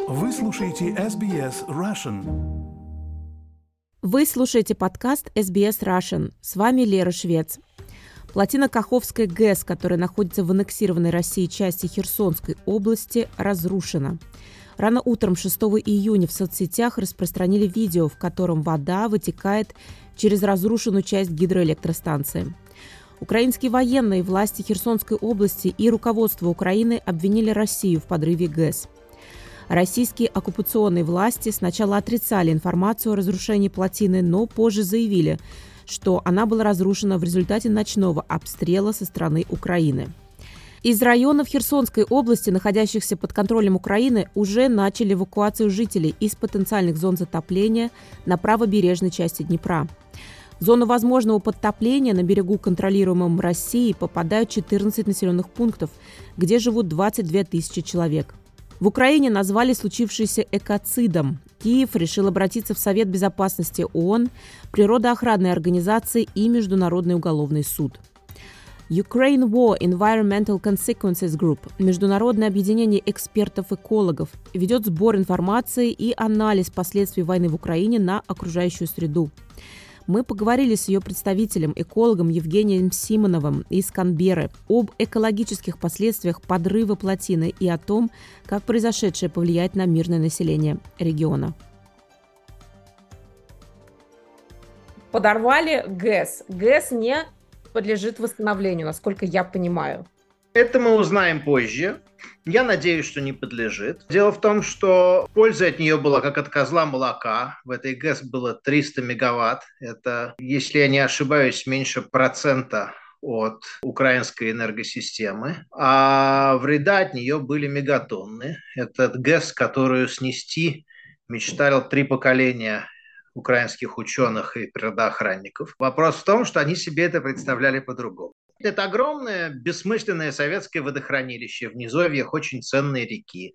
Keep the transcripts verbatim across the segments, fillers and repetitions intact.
Вы слушаете эс би эс Russian. Вы слушаете подкаст эс би эс Russian. С вами Лера Швец. Плотина Каховской ГЭС, которая находится в аннексированной Россией части Херсонской области, разрушена. Рано утром шестого июня в соцсетях распространили видео, в котором вода вытекает через разрушенную часть гидроэлектростанции. Украинские военные, власти Херсонской области и руководство Украины обвинили Россию в подрыве ГЭС. Российские оккупационные власти сначала отрицали информацию о разрушении плотины, но позже заявили, что она была разрушена в результате ночного обстрела со стороны Украины. Из районов Херсонской области, находящихся под контролем Украины, уже начали эвакуацию жителей из потенциальных зон затопления на правобережной части Днепра. В зону возможного подтопления на берегу, контролируемом Россией, попадают четырнадцать населенных пунктов, где живут двадцать две тысячи человек. В Украине назвали случившееся экоцидом. Киев решил обратиться в Совет безопасности ООН, природоохранные организации и Международный уголовный суд. Ukraine War Environmental Consequences Group, международное объединение экспертов-экологов, ведет сбор информации и анализ последствий войны в Украине на окружающую среду. Мы поговорили с ее представителем, экологом Евгением Симоновым из Канберры об экологических последствиях подрыва плотины и о том, как произошедшее повлияет на мирное население региона. Подорвали ГЭС. ГЭС не подлежит восстановлению, насколько я понимаю. Это мы узнаем позже. Я надеюсь, что не подлежит. Дело в том, что польза от нее была как от козла молока. В этой ГЭС было триста мегаватт. Это, если я не ошибаюсь, меньше процента от украинской энергосистемы. А вреда от нее были мегатонны. Это ГЭС, которую снести мечтали три поколения украинских ученых и природоохранников. Вопрос в том, что они себе это представляли по-другому. Это огромное, бессмысленное советское водохранилище в низовьях очень ценной реки.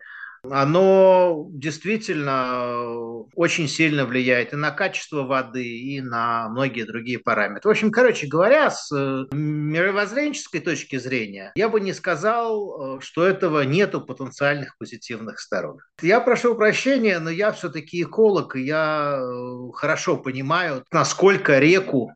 Оно действительно очень сильно влияет и на качество воды, и на многие другие параметры. В общем, короче говоря, с мировоззренческой точки зрения, я бы не сказал, что этого нету потенциальных позитивных сторон. Я прошу прощения, но я все-таки эколог, и я хорошо понимаю, насколько реку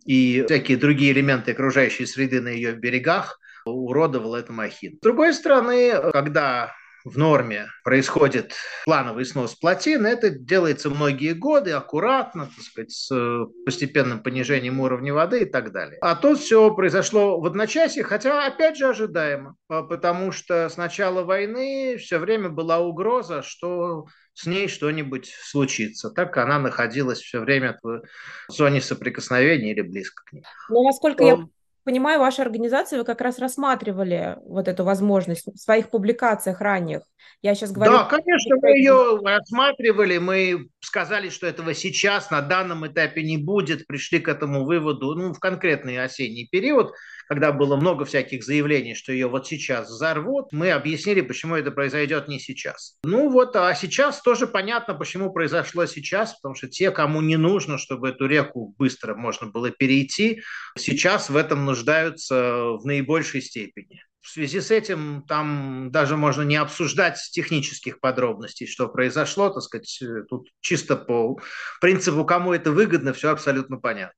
и всякие другие элементы окружающей среды на ее берегах уродовала эта махина. С другой стороны, когда в норме происходит плановый снос плотины, это делается многие годы, аккуратно, так сказать, с постепенным понижением уровня воды и так далее. А тут все произошло в одночасье, хотя, опять же, ожидаемо, потому что с начала войны все время была угроза, что с ней что-нибудь случится. Так она находилась все время в зоне соприкосновения или близко к ней. Но, насколько я понимаю, ваша организация, вы как раз рассматривали вот эту возможность в своих публикациях ранних. Я сейчас говорю... Да, конечно, мы ее рассматривали, мы сказали, что этого сейчас на данном этапе не будет, пришли к этому выводу ну, в конкретный осенний период, когда было много всяких заявлений, что ее вот сейчас взорвут, мы объяснили, почему это произойдет не сейчас. Ну вот, а сейчас тоже понятно, почему произошло сейчас, потому что те, кому не нужно, чтобы эту реку быстро можно было перейти, сейчас в этом нуждаются в наибольшей степени. В связи с этим там даже можно не обсуждать технических подробностей, что произошло, так сказать, тут чисто по принципу, кому это выгодно, все абсолютно понятно.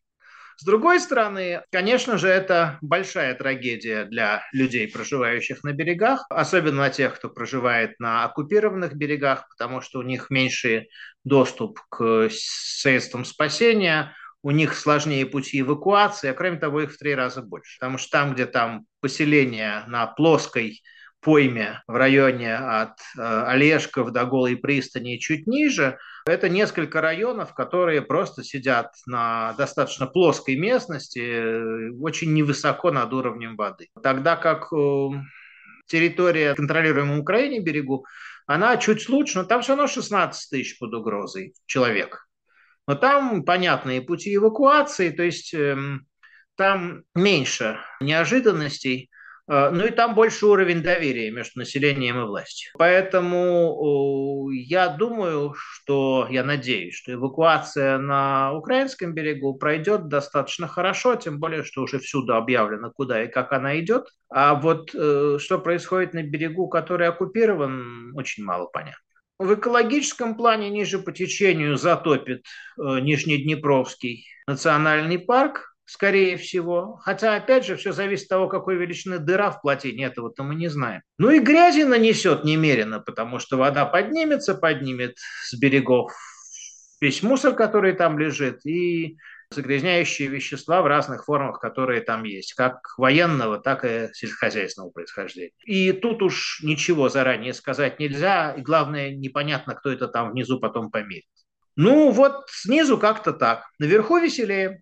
С другой стороны, конечно же, это большая трагедия для людей, проживающих на берегах, особенно на тех, кто проживает на оккупированных берегах, потому что у них меньший доступ к средствам спасения, у них сложнее пути эвакуации, а кроме того, их в три раза больше. Потому что там, где там поселение на плоской пойме в районе от э, Олешков до Голой пристани и чуть ниже, это несколько районов, которые просто сидят на достаточно плоской местности, э, очень невысоко над уровнем воды. Тогда как э, территория, контролируемая Украиной берегу, она чуть лучше, но там все равно шестнадцать тысяч под угрозой человек. Но там понятные пути эвакуации, то есть э, там меньше неожиданностей, э, ну и там больше уровень доверия между населением и властью. Поэтому э, я думаю, что, я надеюсь, что эвакуация на украинском берегу пройдет достаточно хорошо, тем более, что уже всюду объявлено, куда и как она идет. А вот э, что происходит на берегу, который оккупирован, очень мало понятно. В экологическом плане ниже по течению затопит э, Нижнеднепровский национальный парк, скорее всего. Хотя, опять же, все зависит от того, какой величины дыра в плотине, этого-то мы не знаем. Ну и грязи нанесет немерено, потому что вода поднимется, поднимет с берегов весь мусор, который там лежит, и загрязняющие вещества в разных формах, которые там есть, как военного, так и сельскохозяйственного происхождения. И тут уж ничего заранее сказать нельзя, и главное, непонятно, кто это там внизу потом померит. Ну вот снизу как-то так, наверху веселее.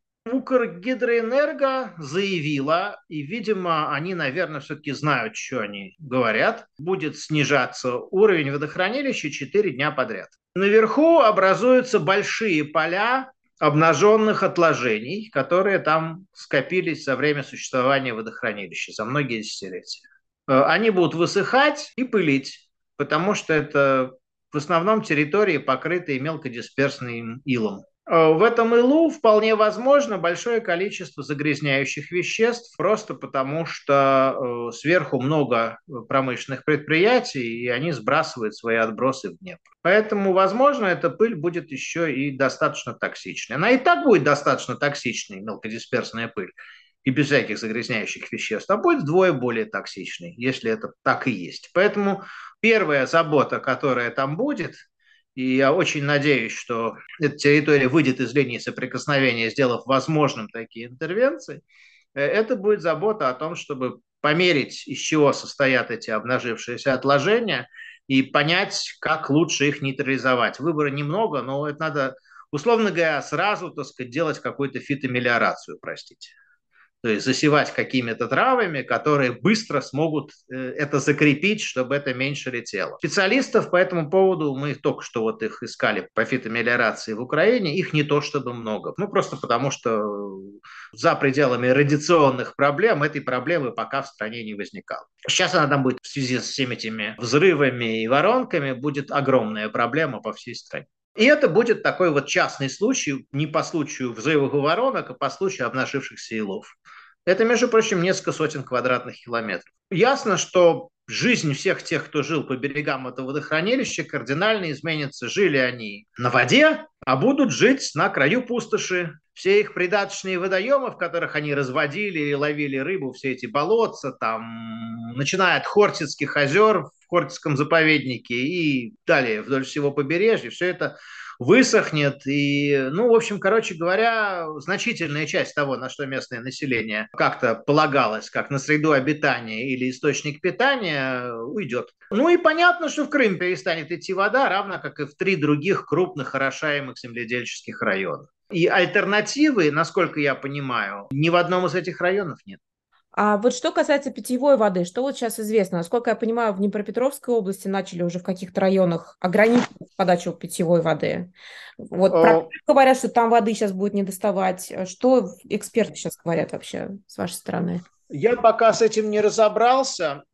Укргидроэнерго заявила, и, видимо, они, наверное, все-таки знают, что они говорят, будет снижаться уровень водохранилища четыре дня подряд. Наверху образуются большие поля обнаженных отложений, которые там скопились за время существования водохранилища, за многие десятилетия. Они будут высыхать и пылить, потому что это в основном территории, покрытые мелкодисперсным илом. В этом илу вполне возможно большое количество загрязняющих веществ, просто потому что сверху много промышленных предприятий, и они сбрасывают свои отбросы в Днепр. Поэтому, возможно, эта пыль будет еще и достаточно токсичной. Она и так будет достаточно токсичной, мелкодисперсная пыль, и без всяких загрязняющих веществ, а будет вдвое более токсичной, если это так и есть. Поэтому первая забота, которая там будет, и я очень надеюсь, что эта территория выйдет из линии соприкосновения, сделав возможным такие интервенции, это будет забота о том, чтобы померить, из чего состоят эти обнажившиеся отложения, и понять, как лучше их нейтрализовать. Выбора немного, но это надо, условно говоря, сразу, так сказать, делать какую-то фитомелиорацию, простите. То есть засевать какими-то травами, которые быстро смогут это закрепить, чтобы это меньше летело. Специалистов по этому поводу, мы только что вот их искали по фитомелиорации в Украине, их не то чтобы много. Ну, просто потому что за пределами радиационных проблем этой проблемы пока в стране не возникало. Сейчас она там будет в связи с всеми этими взрывами и воронками, будет огромная проблема по всей стране. И это будет такой вот частный случай, не по случаю взрывов и воронок, а по случаю обнажившихся илов. Это, между прочим, несколько сотен квадратных километров. Ясно, что жизнь всех тех, кто жил по берегам этого водохранилища, кардинально изменится. Жили они на воде, а будут жить на краю пустоши. Все их придаточные водоемы, в которых они разводили и ловили рыбу, все эти болотца, там, начиная от Хортицких озер в Хортицком заповеднике и далее вдоль всего побережья, все это высохнет. И, ну, в общем, короче говоря, значительная часть того, на что местное население как-то полагалось, как на среду обитания или источник питания, уйдет. Ну и понятно, что в Крым перестанет идти вода, равно как и в три других крупных орошаемых земледельческих районах. И альтернативы, насколько я понимаю, ни в одном из этих районов нет. А вот что касается питьевой воды, что вот сейчас известно? Насколько я понимаю, в Днепропетровской области начали уже в каких-то районах ограничивать подачу питьевой воды. Вот О... говорят, что там воды сейчас будет не доставать. Что эксперты сейчас говорят вообще с вашей стороны? Я пока с этим не разобрался.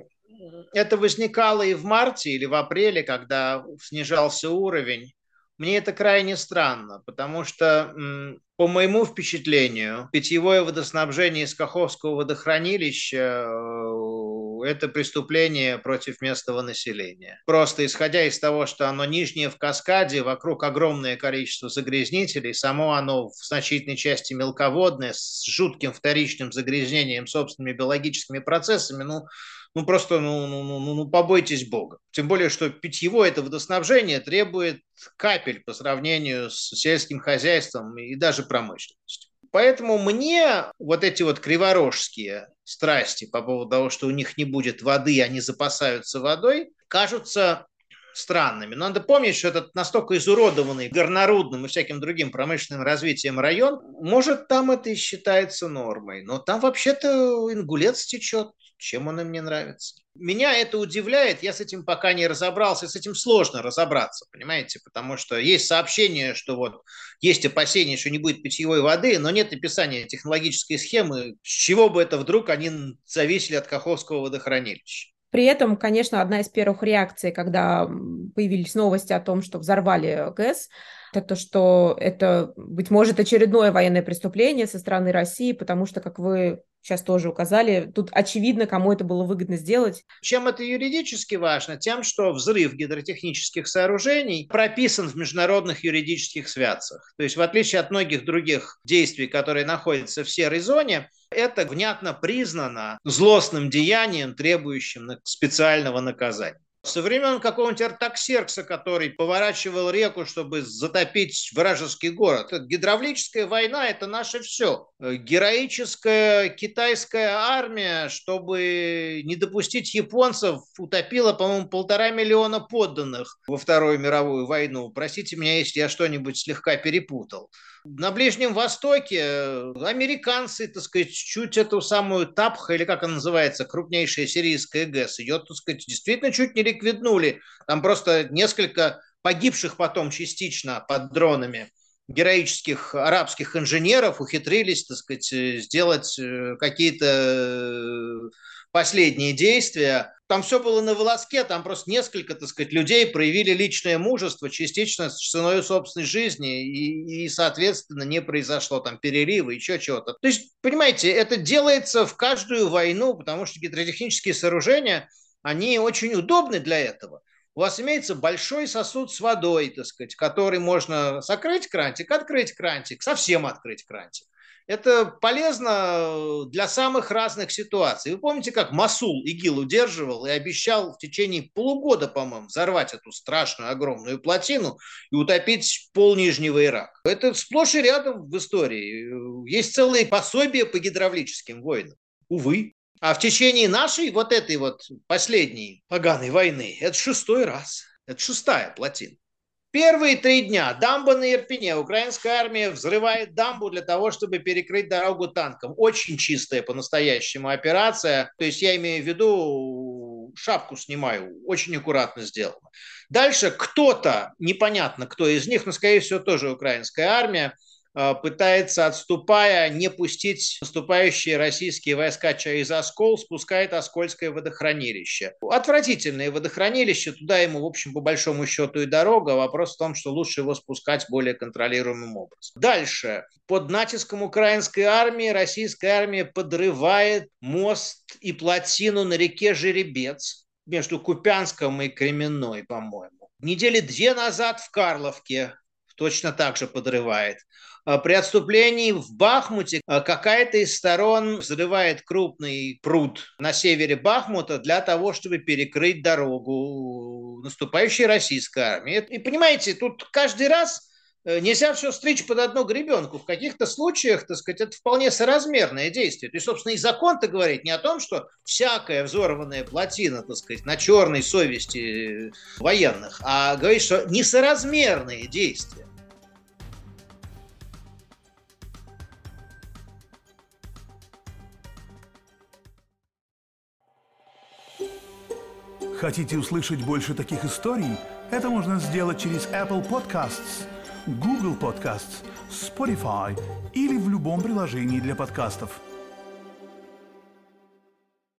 Это возникало и в марте или в апреле, когда снижался уровень. Мне это крайне странно, потому что, по моему впечатлению, питьевое водоснабжение из Каховского водохранилища – это преступление против местного населения. Просто исходя из того, что оно нижнее в каскаде, вокруг огромное количество загрязнителей, само оно в значительной части мелководное, с жутким вторичным загрязнением собственными биологическими процессами, ну, Ну, просто, ну, ну, ну, ну, побойтесь Бога. Тем более, что питьевое это водоснабжение требует капель по сравнению с сельским хозяйством и даже промышленностью. Поэтому мне вот эти вот криворожские страсти по поводу того, что у них не будет воды, они запасаются водой, кажутся странными. Но надо помнить, что этот настолько изуродованный горнорудным и всяким другим промышленным развитием район, может, там это и считается нормой, но там вообще-то ингулец течет. Чем он им не нравится? Меня это удивляет, я с этим пока не разобрался, с этим сложно разобраться, понимаете, потому что есть сообщение, что вот есть опасения, что не будет питьевой воды, но нет описания технологической схемы, с чего бы это вдруг они зависели от Каховского водохранилища. При этом, конечно, одна из первых реакций, когда появились новости о том, что взорвали ГЭС, это то, что это, быть может, очередное военное преступление со стороны России, потому что, как вы сейчас тоже указали. Тут очевидно, кому это было выгодно сделать. Чем это юридически важно? Тем, что взрыв гидротехнических сооружений прописан в международных юридических связях. То есть, в отличие от многих других действий, которые находятся в серой зоне, это внятно признано злостным деянием, требующим специального наказания. Со времен какого-нибудь Артаксеркса, который поворачивал реку, чтобы затопить вражеский город. Гидравлическая война – это наше все. Героическая китайская армия, чтобы не допустить японцев, утопила, по-моему, полтора миллиона подданных во Вторую мировую войну. Простите меня, если я что-нибудь слегка перепутал. На Ближнем Востоке американцы, так сказать, чуть эту самую Тапха, или как она называется, крупнейшая сирийская ГЭС, ее, так сказать, действительно чуть не ликвиднули. Там просто несколько погибших потом частично под дронами героических арабских инженеров ухитрились, так сказать, сделать какие-то последние действия. Там все было на волоске, там просто несколько, так сказать, людей проявили личное мужество, частично с ценой собственной жизни, и, и, соответственно, не произошло там перерыва, еще чего-то. То есть, понимаете, это делается в каждую войну, потому что гидротехнические сооружения, они очень удобны для этого. У вас имеется большой сосуд с водой, так сказать, который можно закрыть крантик, открыть крантик, совсем открыть крантик. Это полезно для самых разных ситуаций. Вы помните, как Мосул ИГИЛ удерживал и обещал в течение полугода, по-моему, взорвать эту страшную огромную плотину и утопить пол Нижнего Ирака? Это сплошь и рядом в истории. Есть целые пособия по гидравлическим войнам. Увы. А в течение нашей вот этой вот последней поганой войны это шестой раз. Это шестая плотина. Первые три дня дамба на Ирпене. Украинская армия взрывает дамбу для того, чтобы перекрыть дорогу танкам. Очень чистая по-настоящему операция. То есть я имею в виду, шапку снимаю, очень аккуратно сделано. Дальше кто-то, непонятно кто из них, но скорее всего тоже украинская армия, пытается, отступая, не пустить наступающие российские войска через Оскол, спускает Оскольское водохранилище. Отвратительное водохранилище, туда ему, в общем, по большому счету и дорога. Вопрос в том, что лучше его спускать более контролируемым образом. Дальше. Под натиском украинской армии российская армия подрывает мост и плотину на реке Жеребец между Купянском и Кременной, по-моему. Недели две назад в Карловке точно так же подрывает. При отступлении в Бахмуте какая-то из сторон взрывает крупный пруд на севере Бахмута для того, чтобы перекрыть дорогу наступающей российской армии. И понимаете, тут каждый раз нельзя все стричь под одну гребенку. В каких-то случаях, так сказать, это вполне соразмерное действие. То есть, собственно, и закон-то говорит не о том, что всякая взорванная плотина, так сказать, на черной совести военных, а говорит, что несоразмерные действия. Хотите услышать больше таких историй? Это можно сделать через Apple Podcasts, Google Podcasts, Spotify или в любом приложении для подкастов.